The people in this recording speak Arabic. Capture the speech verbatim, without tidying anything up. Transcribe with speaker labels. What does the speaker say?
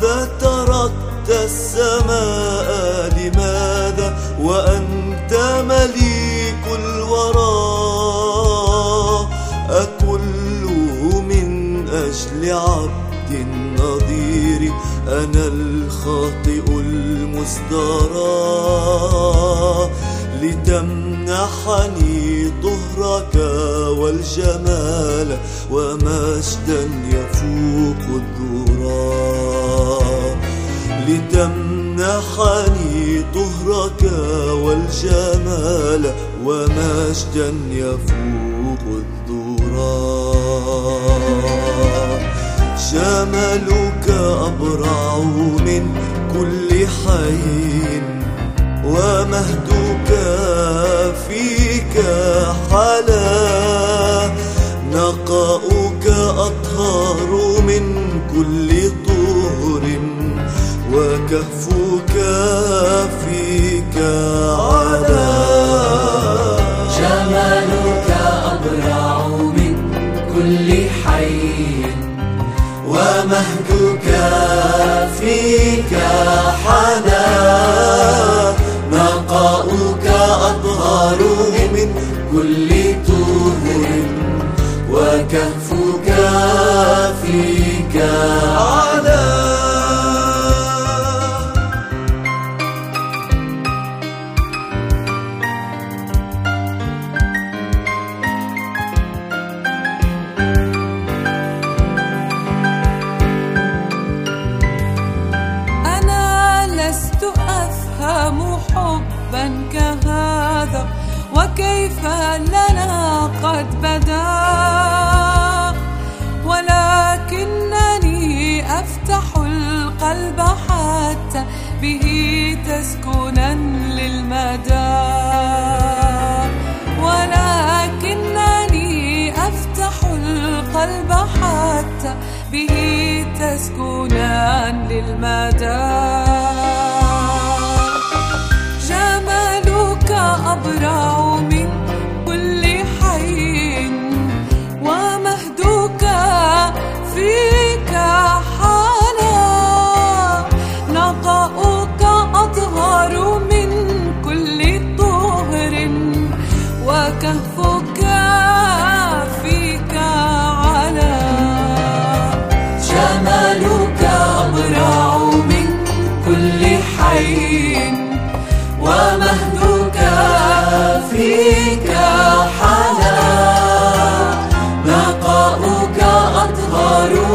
Speaker 1: تركت السماء لماذا وأنت مليك الورى؟ أكله من أجل عبد نظير أنا الخاطئ المزدرى، لتمنحني طهرك والجمال ومجدا يفوق الذرى، لتمنحني طهرك والجمال ومجدا يفوق الذرى. جمالك أبرع من كل حي ومهدك فيك حلا، نقاؤك أطهر من كل طهر وكهفك فيك علا.
Speaker 2: جمالك أبرع من كل حي
Speaker 1: ومهدك فيك حلا، نقاؤك أطهر من كل طهر وكهفك فيك علا.
Speaker 3: حبا كهذا وكيف لنا قد بدا، ولكنني أفتح القلب حتى به تسكنا للمدى، ولكنني أفتح القلب حتى به تسكنا للمدى. أبرع من كل حي ومهدك فيك حلا، نقاؤك أطهر من كل طهر وكهفك فيك علا.
Speaker 2: جمالك أبرع من كل حي ومهدك فيك حلا، نقاؤك أطهر